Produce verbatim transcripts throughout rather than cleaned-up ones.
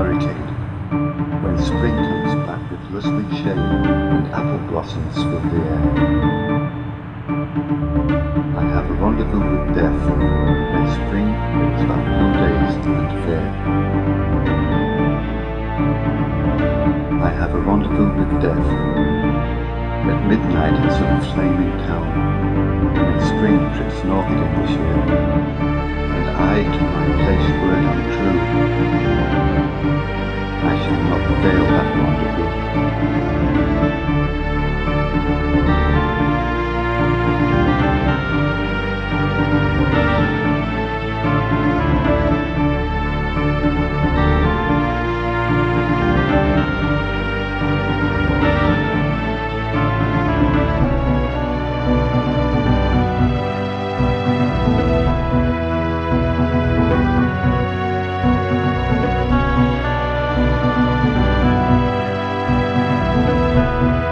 barricade, when spring comes back with rustling shade and apple blossoms fill the air. I have a rendezvous with death, when spring brings back blue days and fair. I have a rendezvous with death, at midnight in some flaming town, when spring trips northward this year, and I to my pledged word am true. I shall not fail that rendezvous.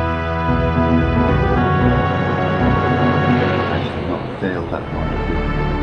I shall not fail that rendezvous.